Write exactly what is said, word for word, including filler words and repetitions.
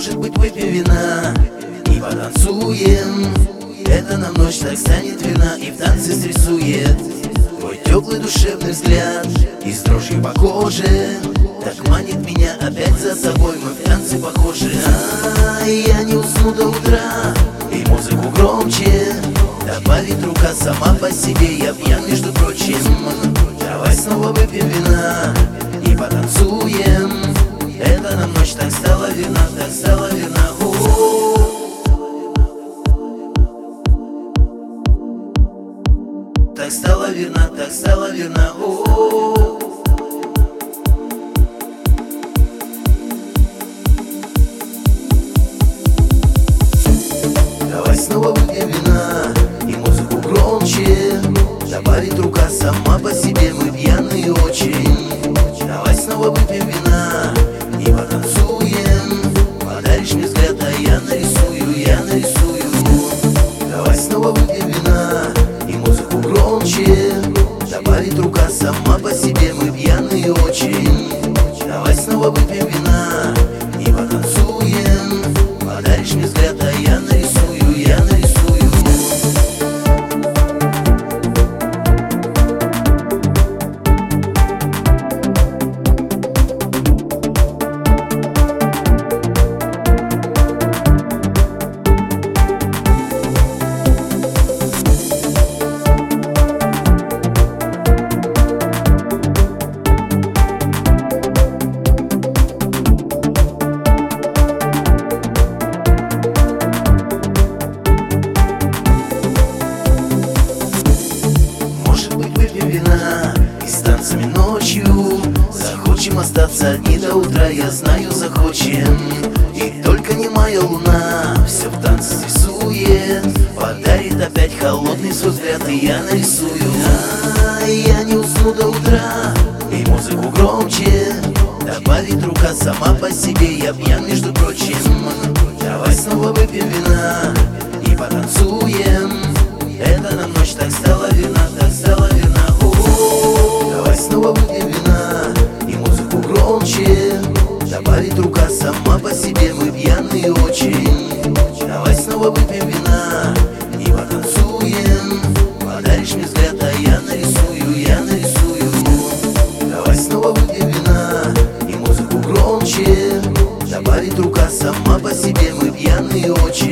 Может быть, выпьем вина и потанцуем. Это нам ночь так станет верна и в танце срисует твой теплый душевный взгляд и с дрожью по коже так манит меня опять за собой. Мы в танце похожи. А я не усну до утра, и музыку громче добавит рука сама по себе. Я пьян, между прочим. Давай снова выпьем вина и потанцуем. Это нам ночь так стала верна, так стала верна. О-о-о. Так стала верна, так стала верна. О-о-о. Давай снова выпьем вина и музыку громче добавит рука сама по себе. Мы пьяные очень. Давай снова выпьем вина и потанцуем. Подаришь мне взгляд, а я нарисую, я нарисую. Давай снова выпьем вина и музыку громче добавит рука сама по себе. Мы пьяные очень. Давай снова выпьем вина и потанцуем. Подаришь мне взгляд, а я нарисую, я нарисую. И с танцами ночью захочем остаться одни до утра, я знаю, захочем. И только немая луна все в танце рисует, подарит опять холодный свой взгляд, и я нарисую. А я не усну до утра, и музыку громче добавит рука сама по себе. Я пьян, между прочим. Давай снова выпьем вина и потанцуем. Это нам ночь так стала верна, так стала верна. Давай снова выпьем вина и музыку громче добавит рука сама по себе. Мы пьяные очень. Давай снова выпьем вина и потанцуем. Подаришь мне взгляд, а я нарисую, я нарисую. Давай снова выпьем вина и музыку громче добавит рука сама по себе. Мы пьяные очень.